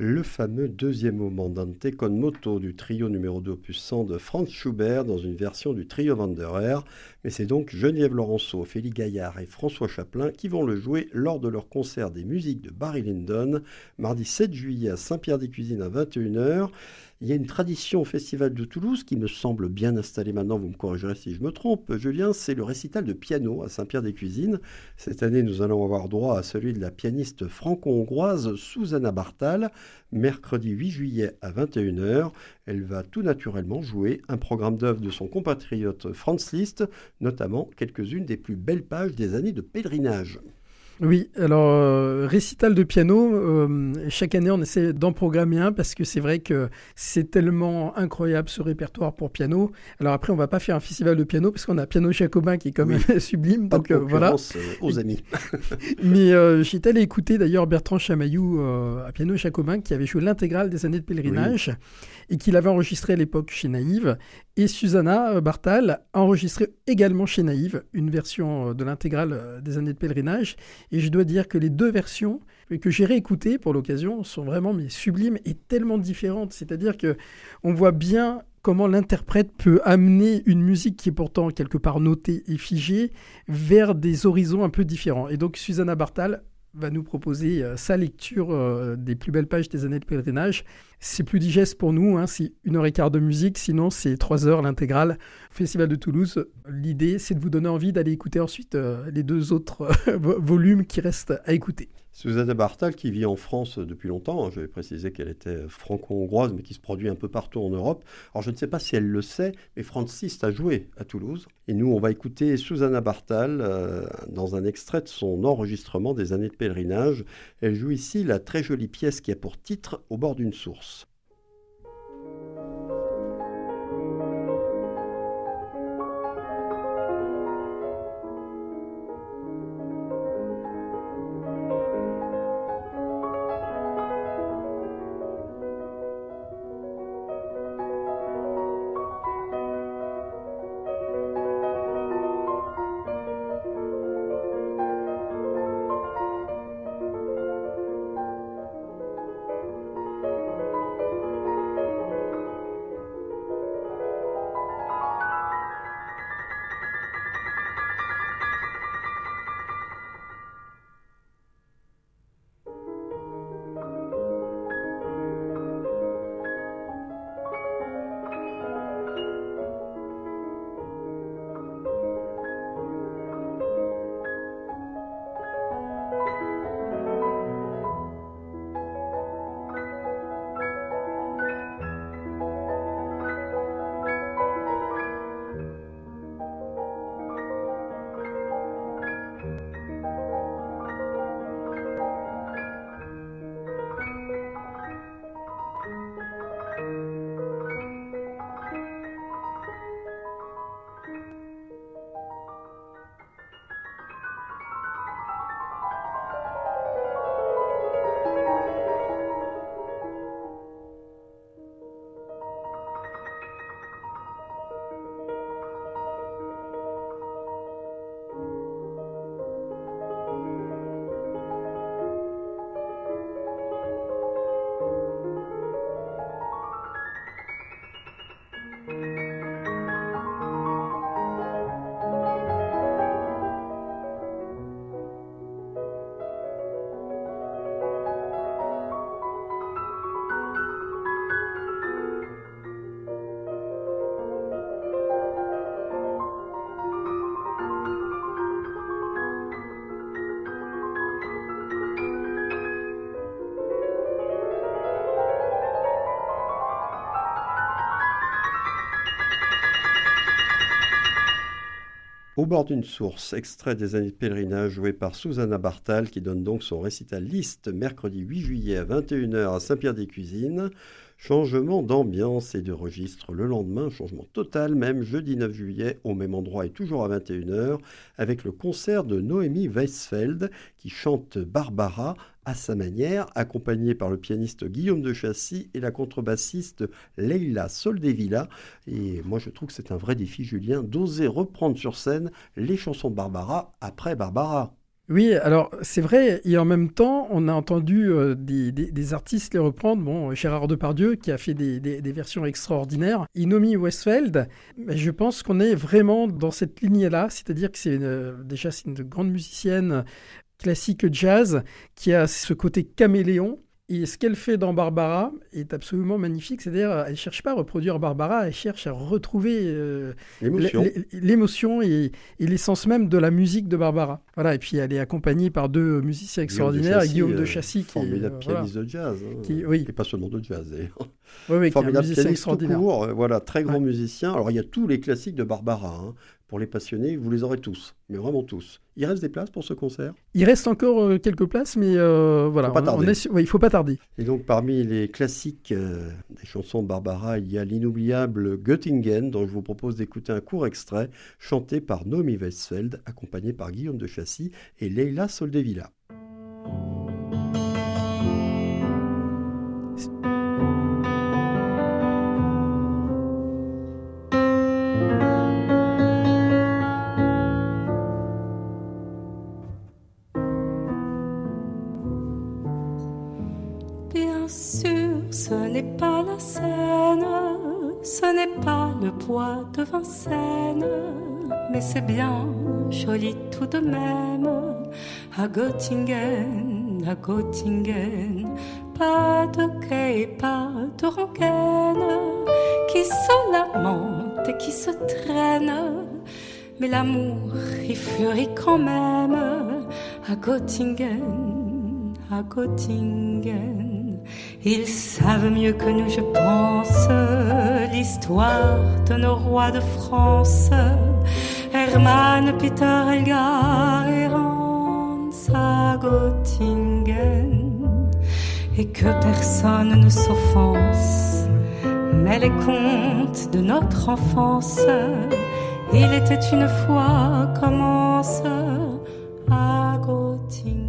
le fameux deuxième mouvement Dante con moto du trio numéro deux opus cent de Franz Schubert dans une version du trio Wanderer. Mais c'est donc Geneviève Laurenceau, Ophélie Gaillard et François Chaplin qui vont le jouer lors de leur concert des musiques de Barry Lyndon, mardi sept juillet à Saint-Pierre-des-Cuisines à vingt et une heures. Il y a une tradition au Festival de Toulouse qui me semble bien installée maintenant, vous me corrigerez si je me trompe, Julien, c'est le récital de piano à Saint-Pierre-des-Cuisines. Cette année, nous allons avoir droit à celui de la pianiste franco-hongroise Susanna Bartal, mercredi huit juillet à vingt et une heures. Elle va tout naturellement jouer un programme d'œuvres de son compatriote Franz Liszt, notamment quelques-unes des plus belles pages des années de pèlerinage. Oui, alors euh, récital de piano, euh, chaque année on essaie d'en programmer un parce que c'est vrai que c'est tellement incroyable ce répertoire pour piano. Alors après on va pas faire un festival de piano parce qu'on a Piano Jacobin qui est quand même oui. sublime. Pas donc de euh, voilà. Euh, aux amis. Mais euh, j'étais allé écouter d'ailleurs Bertrand Chamaillou euh, à Piano Jacobin qui avait joué l'intégrale des années de pèlerinage oui. et qui l'avait enregistré à l'époque chez Naïve. Et Susanna Bartal a enregistré également chez Naïve une version de l'intégrale des années de pèlerinage. Et je dois dire que les deux versions que j'ai réécoutées pour l'occasion sont vraiment mais, sublimes et tellement différentes. C'est-à-dire qu'on voit bien comment l'interprète peut amener une musique qui est pourtant quelque part notée et figée vers des horizons un peu différents. Et donc Susanna Bartal va nous proposer euh, sa lecture euh, des plus belles pages des années de pèlerinage. C'est plus digeste pour nous, hein, c'est une heure et quart de musique, sinon c'est trois heures l'intégrale. Festival de Toulouse, l'idée c'est de vous donner envie d'aller écouter ensuite euh, les deux autres euh, volumes qui restent à écouter. Susanna Bartal qui vit en France depuis longtemps, j'avais précisé qu'elle était franco-hongroise mais qui se produit un peu partout en Europe. Alors je ne sais pas si elle le sait, mais Franz Liszt a joué à Toulouse. Et nous on va écouter Susanna Bartal euh, dans un extrait de son enregistrement des années de pèlerinage. Elle joue ici la très jolie pièce qui a pour titre « Au bord d'une source ». Au bord d'une source, extrait des années de pèlerinage joué par Susanna Bartal qui donne donc son récital Liszt mercredi huit juillet à vingt et une heures à Saint-Pierre-des-Cuisines. Changement d'ambiance et de registre le lendemain, changement total même jeudi neuf juillet au même endroit et toujours à vingt et une heures avec le concert de Noémie Weisfeld qui chante Barbara à sa manière, accompagnée par le pianiste Guillaume de Chassis et la contrebassiste Leila Soldevilla. Et moi je trouve que c'est un vrai défi, Julien, d'oser reprendre sur scène les chansons de Barbara après Barbara. Oui, alors c'est vrai, et en même temps, on a entendu euh, des, des, des artistes les reprendre. Bon, Gérard Depardieu qui a fait des, des, des versions extraordinaires, Inomi Westfeld. Mais je pense qu'on est vraiment dans cette lignée-là, c'est-à-dire que c'est une, déjà c'est une grande musicienne classique jazz qui a ce côté caméléon. Et ce qu'elle fait dans Barbara est absolument magnifique. C'est-à-dire, elle ne cherche pas à reproduire Barbara, elle cherche à retrouver euh, l'émotion, l'émotion et, et l'essence même de la musique de Barbara. Voilà. Et puis, elle est accompagnée par deux musiciens extraordinaires, Guillaume de Guillaume de Chassis, Chassis, qui formidable est pianiste voilà, de jazz, hein, qui, oui. et pas seulement de jazz d'ailleurs. Oui, oui, Formidable qui est un pianiste tout court, euh, voilà, très grand ouais. musicien. Alors, il y a tous les classiques de Barbara. Hein. Pour les passionnés, vous les aurez tous, mais vraiment tous. Il reste des places pour ce concert ? Il reste encore euh, quelques places, mais euh, voilà, faut pas on, tarder. on est, ouais, il ne faut pas tarder. Et donc, parmi les classiques euh, des chansons de Barbara, il y a l'inoubliable Göttingen, dont je vous propose d'écouter un court extrait, chanté par Naomi Westfeld, accompagné par Guillaume de Chassis et Leila Soldevilla. Bien sûr, ce n'est pas la Seine, ce n'est pas le bois de Vincennes, mais c'est bien joli tout de même. À Göttingen, à Göttingen, pas de quai, pas de rengaine, qui se lamente et qui se traîne, mais l'amour y fleurit quand même. À Göttingen, à Göttingen. Ils savent mieux que nous, je pense, l'histoire de nos rois de France, Hermann, Peter, Helga et Hans à Göttingen, et que personne ne s'offense, mais les contes de notre enfance, il était une fois, commence à Göttingen.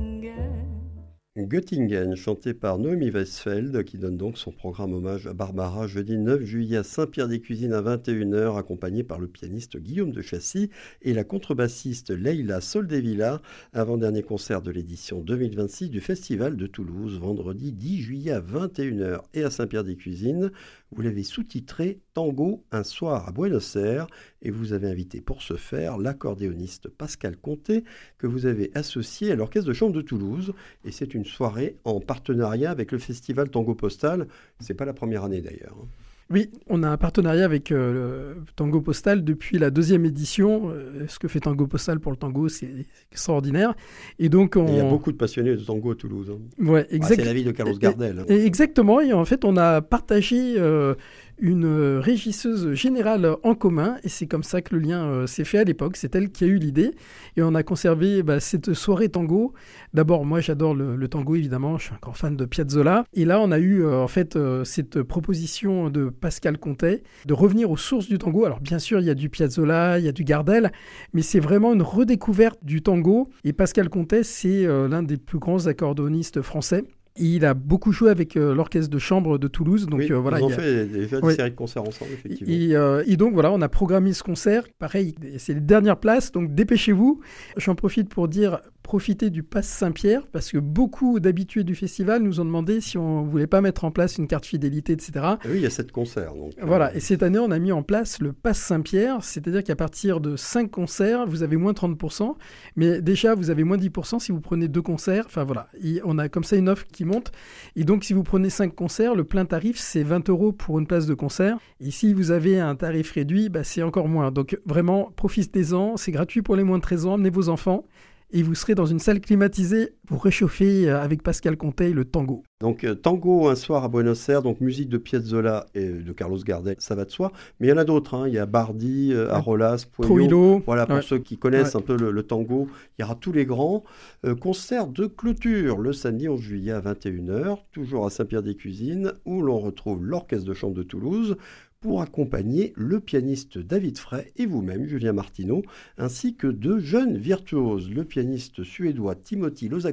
Göttingen, chanté par Naomi Westfeld, qui donne donc son programme hommage à Barbara jeudi neuf juillet à Saint-Pierre-des-Cuisines à vingt et une heures, accompagné par le pianiste Guillaume de Chassis et la contrebassiste Leila Soldevilla, avant-dernier concert de l'édition deux mille vingt-six du Festival de Toulouse, vendredi dix juillet à vingt et une heures et à Saint-Pierre-des-Cuisines. Vous l'avez sous-titré « Tango, un soir à Buenos Aires » et vous avez invité pour ce faire l'accordéoniste Pascal Conté que vous avez associé à l'Orchestre de Chambre de Toulouse. Et c'est une soirée en partenariat avec le Festival Tango Postal. C'est pas la première année d'ailleurs. Oui, on a un partenariat avec euh, le Tango Postal depuis la deuxième édition. Euh, ce que fait Tango Postal pour le tango, c'est extraordinaire. Et donc, on... Et il y a beaucoup de passionnés de tango à Toulouse. Hein. Ouais, exact... ah, c'est la ville de Carlos Gardel. Hein. Et, et exactement. Et en fait, on a partagé euh, une régisseuse générale en commun. Et c'est comme ça que le lien euh, s'est fait à l'époque. C'est elle qui a eu l'idée. Et on a conservé bah, cette soirée tango. D'abord, moi, j'adore le, le tango, évidemment. Je suis un grand fan de Piazzolla. Et là, on a eu euh, en fait euh, cette proposition de Pascal Conté de revenir aux sources du tango. Alors, bien sûr, il y a du Piazzolla, il y a du Gardel, mais c'est vraiment une redécouverte du tango. Et Pascal Conté, c'est euh, l'un des plus grands accordéonistes français. Il a beaucoup joué avec euh, l'orchestre de chambre de Toulouse. Donc, oui, euh, voilà, ils ont il a... fait déjà une oui. série de concerts ensemble, effectivement. Et, euh, et donc, voilà, on a programmé ce concert. Pareil, c'est les dernières places, donc dépêchez-vous. J'en profite pour dire, profitez du Pass Saint-Pierre, parce que beaucoup d'habitués du festival nous ont demandé si on ne voulait pas mettre en place une carte fidélité, et cetera. Et oui, il y a sept concerts. Donc, voilà, euh... et cette année, on a mis en place le Pass Saint-Pierre, c'est-à-dire qu'à partir de cinq concerts, vous avez moins trente pour cent, mais déjà, vous avez moins dix pour cent si vous prenez deux concerts. Enfin, voilà, et on a comme ça une offre qui monte. Et donc, si vous prenez cinq concerts, le plein tarif, c'est vingt euros pour une place de concert. Et si vous avez un tarif réduit, bah, c'est encore moins. Donc, vraiment, profitez-en. C'est gratuit pour les moins de treize ans. Amenez vos enfants. Et vous serez dans une salle climatisée pour réchauffer avec Pascal Conté le tango. Donc euh, tango un soir à Buenos Aires, donc musique de Piazzolla et de Carlos Gardel, ça va de soi. Mais il y en a d'autres, hein. Il y a Bardi, euh, Arolas, Puello. Voilà, pour ouais. ceux qui connaissent ouais. un peu le, le tango, il y aura tous les grands. Euh, concert de clôture le samedi onze juillet à vingt et une heures, toujours à Saint-Pierre-des-Cuisines, où l'on retrouve l'Orchestre de Chambre de Toulouse, pour accompagner le pianiste David Frey et vous-même, Julien Martineau, ainsi que deux jeunes virtuoses, le pianiste suédois Timothy Lozakovsky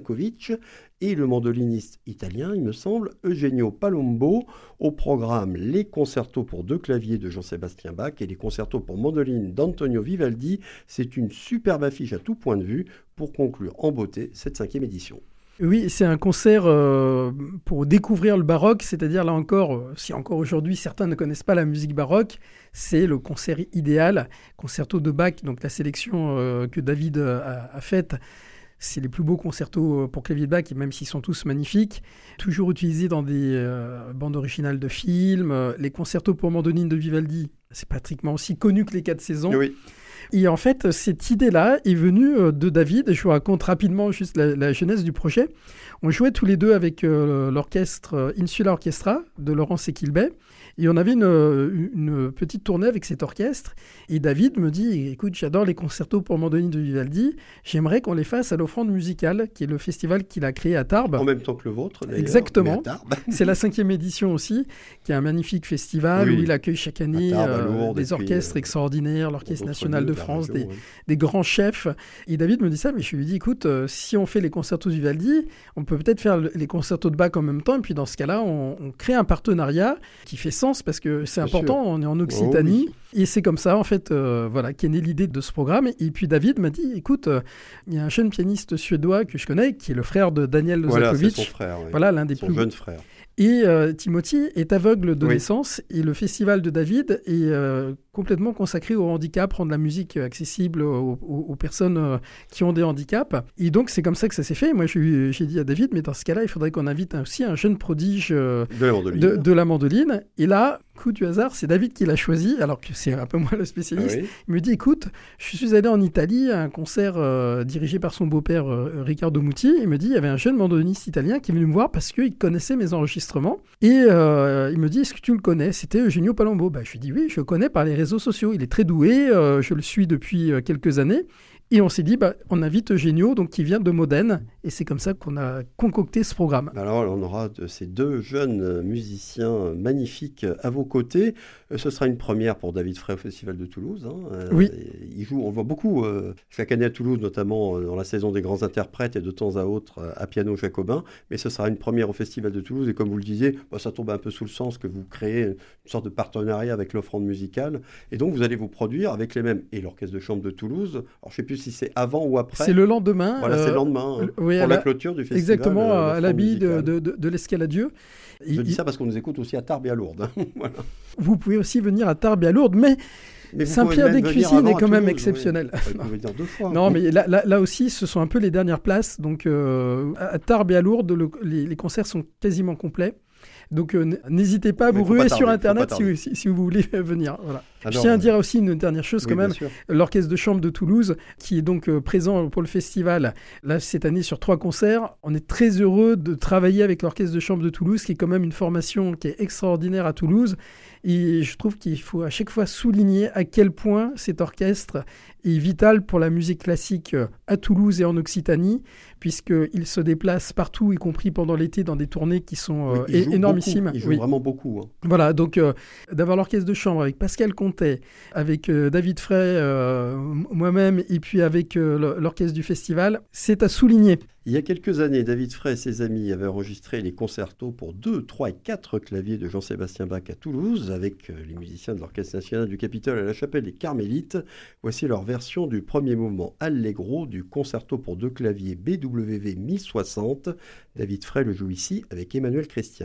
Ozakovitch et le mandoliniste italien, il me semble, Eugenio Palombo. Au programme, les concertos pour deux claviers de Jean-Sébastien Bach et les concertos pour mandoline d'Antonio Vivaldi. C'est une superbe affiche à tout point de vue pour conclure en beauté cette cinquième édition. Oui, c'est un concert euh, pour découvrir le baroque, c'est-à-dire là encore, euh, si encore aujourd'hui certains ne connaissent pas la musique baroque, c'est le concert idéal, concerto de Bach, donc la sélection euh, que David a, a faite. C'est les plus beaux concertos pour clavier de Bach, même s'ils sont tous magnifiques, toujours utilisés dans des euh, bandes originales de films. Les concertos pour mandoline de Vivaldi, c'est pratiquement aussi connu que les quatre saisons. Oui. Et en fait, cette idée-là est venue de David. Je vous raconte rapidement juste la, la genèse du projet. On jouait tous les deux avec euh, l'orchestre Insula Orchestra de Laurence Equilbet. Et on avait une, une petite tournée avec cet orchestre. Et David me dit, écoute, j'adore les concertos pour mandoline de Vivaldi. J'aimerais qu'on les fasse à l'Offrande musicale, qui est le festival qu'il a créé à Tarbes. En même temps que le vôtre, d'ailleurs. Exactement. Mais à Tarbes. C'est la cinquième édition aussi, qui est un magnifique festival oui. où il accueille chaque année Tarbes, euh, Lourdes, des orchestres puis, extraordinaires, l'Orchestre national de France, région, des, ouais. des grands chefs. Et David me dit ça, mais je lui dis, écoute, euh, si on fait les concertos de Vivaldi, on peut peut-être faire les concertos de Bach en même temps. Et puis dans ce cas-là, on, on crée un partenariat qui fait sens parce que c'est important. Sûr. On est en Occitanie. Oh, oui. Et c'est comme ça, en fait, euh, voilà, qu'est née l'idée de ce programme. Et puis David m'a dit, écoute, euh, il y a un jeune pianiste suédois que je connais, qui est le frère de Daniel Ozakovitch. Voilà, c'est son frère. Oui. Voilà, l'un des son plus jeune frère. Et euh, Timothy est aveugle de oui. naissance et le festival de David est euh, complètement consacré au handicap, rendre la musique accessible aux, aux, aux personnes euh, qui ont des handicaps. Et donc c'est comme ça que ça s'est fait. Moi je, j'ai dit à David, mais dans ce cas-là, il faudrait qu'on invite aussi un jeune prodige euh, de, la mandoline. De, de la mandoline. Et là, coup du hasard, c'est David qui l'a choisi, alors que c'est un peu moi le spécialiste. Ah oui. Il me dit, écoute, je suis allé en Italie à un concert euh, dirigé par son beau-père euh, Riccardo Muti. Il me dit, il y avait un jeune mandoliniste italien qui est venu me voir parce qu'il connaissait mes enregistrements. Et euh, il me dit, est-ce que tu le connais ? C'était Eugenio Palombo. Bah, je lui dis, oui, je le connais par les réseaux sociaux. Il est très doué, euh, je le suis depuis euh, quelques années. Et on s'est dit, bah, on invite Eugenio, donc, qui vient de Modène. Et c'est comme ça qu'on a concocté ce programme. Alors, on aura de ces deux jeunes musiciens magnifiques à vos côtés. Ce sera une première pour David Frey au Festival de Toulouse. Hein. Oui. Il joue, on voit beaucoup, euh, chaque année à Toulouse, notamment dans la saison des grands interprètes et de temps à autre à piano jacobin. Mais ce sera une première au Festival de Toulouse. Et comme vous le disiez, bah, ça tombe un peu sous le sens que vous créez une sorte de partenariat avec l'Offrande musicale. Et donc, vous allez vous produire avec les mêmes. Et l'Orchestre de chambre de Toulouse. Alors, je ne sais plus si c'est avant ou après. C'est le lendemain. Voilà, euh, c'est le lendemain, hein, oui, pour la, la clôture du festival. Exactement, euh, à l'habit de, de, de, de l'Escaladieu. Je il, dis ça parce qu'on nous écoute aussi à Tarbes et à Lourdes. Hein. Voilà. Vous pouvez aussi venir à Tarbes et à Lourdes, mais... Saint-Pierre-des-Cuisines est quand même exceptionnel. Oui. Vous pouvez dire deux fois. Non, mais là, là, là aussi, ce sont un peu les dernières places. Donc, euh, à Tarbes et à Lourdes, le, les, les concerts sont quasiment complets. Donc, euh, n'hésitez pas à vous ruer sur Internet si, si, si vous voulez venir. Voilà. Ah je tiens à dire aussi une dernière chose quand oui, même. L'Orchestre de chambre de Toulouse, qui est donc euh, présent pour le festival, là, cette année sur trois concerts. On est très heureux de travailler avec l'Orchestre de chambre de Toulouse, qui est quand même une formation qui est extraordinaire à Toulouse. Et je trouve qu'il faut à chaque fois souligner à quel point cet orchestre est vital pour la musique classique à Toulouse et en Occitanie, puisqu'il se déplace partout, y compris pendant l'été, dans des tournées qui sont euh, oui, é- énormissimes. Beaucoup. Il joue oui. vraiment beaucoup. Hein. Voilà, donc euh, d'avoir l'orchestre de chambre avec Pascal Contet, avec euh, David Frey, euh, moi-même, et puis avec euh, l'orchestre du festival, c'est à souligner. Il y a quelques années, David Frey et ses amis avaient enregistré les concertos pour deux, trois et quatre claviers de Jean-Sébastien Bach à Toulouse, avec les musiciens de l'Orchestre national du Capitole à la chapelle des Carmélites. Voici leur version du premier mouvement Allegro du concerto pour deux claviers B W V mille soixante. David Frey le joue ici avec Emmanuel Christian.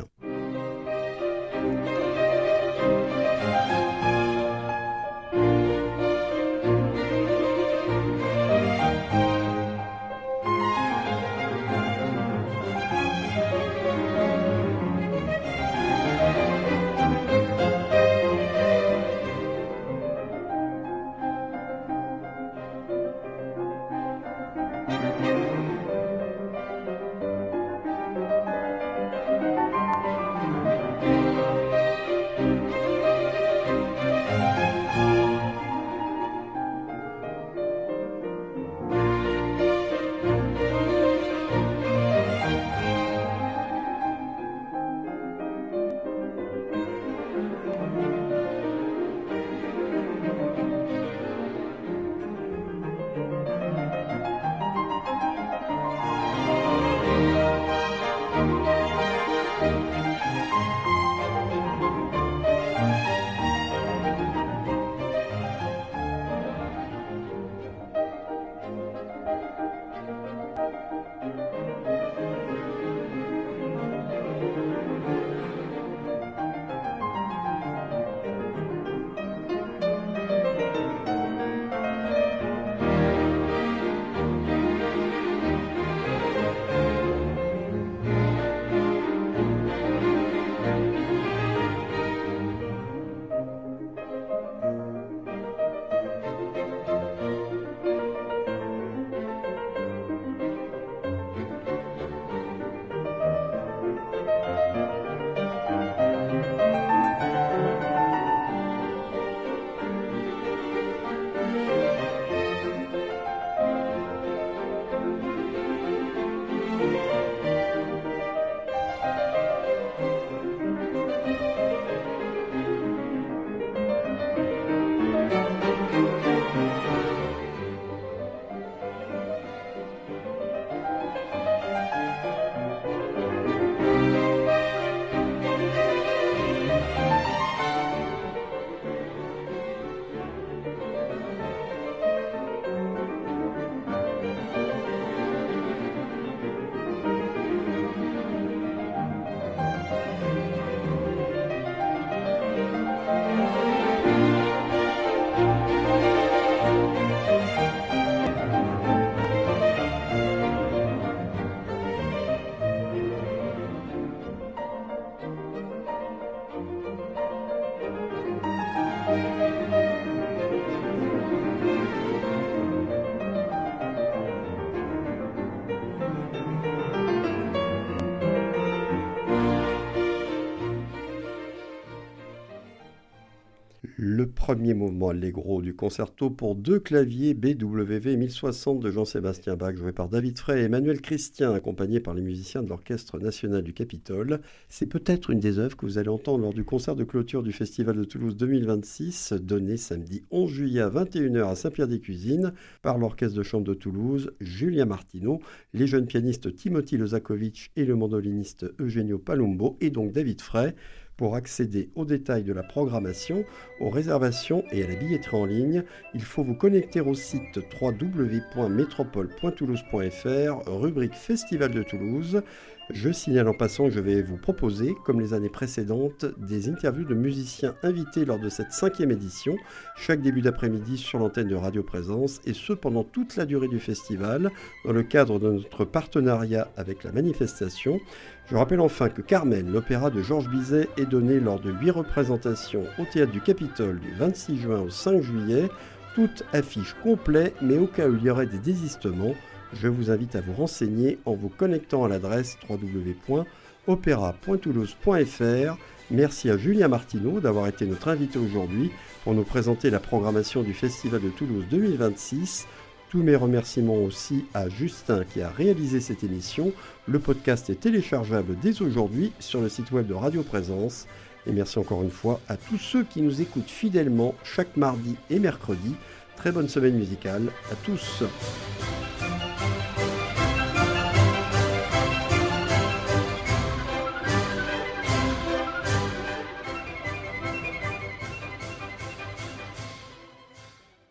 Le premier mouvement allegro du concerto pour deux claviers B W V mille soixante de Jean-Sébastien Bach, joué par David Frey et Emmanuel Christian, accompagné par les musiciens de l'Orchestre national du Capitole. C'est peut-être une des œuvres que vous allez entendre lors du concert de clôture du Festival de Toulouse deux mille vingt-six, donné samedi onze juillet à vingt et une heures à Saint-Pierre-des-Cuisines par l'Orchestre de chambre de Toulouse, Julien Martineau, les jeunes pianistes Timothy Lozakovitch et le mandoliniste Eugenio Palumbo, et donc David Frey. Pour accéder aux détails de la programmation, aux réservations et à la billetterie en ligne, il faut vous connecter au site w w w point métropole point toulouse point f r, rubrique Festival de Toulouse. Je signale en passant que je vais vous proposer, comme les années précédentes, des interviews de musiciens invités lors de cette cinquième édition, chaque début d'après-midi sur l'antenne de Radio Présence, et ce pendant toute la durée du festival, dans le cadre de notre partenariat avec la manifestation. Je rappelle enfin que Carmen, l'opéra de Georges Bizet, est donné lors de huit représentations au Théâtre du Capitole du vingt-six juin au cinq juillet, toutes affiches complètes, mais au cas où il y aurait des désistements, je vous invite à vous renseigner en vous connectant à l'adresse w w w point opéra point toulouse point f r. Merci à Julien Martineau d'avoir été notre invité aujourd'hui pour nous présenter la programmation du Festival de Toulouse deux mille vingt-six. Tous mes remerciements aussi à Justin qui a réalisé cette émission. Le podcast est téléchargeable dès aujourd'hui sur le site web de Radio Présence. Et merci encore une fois à tous ceux qui nous écoutent fidèlement chaque mardi et mercredi. Très bonne semaine musicale à tous.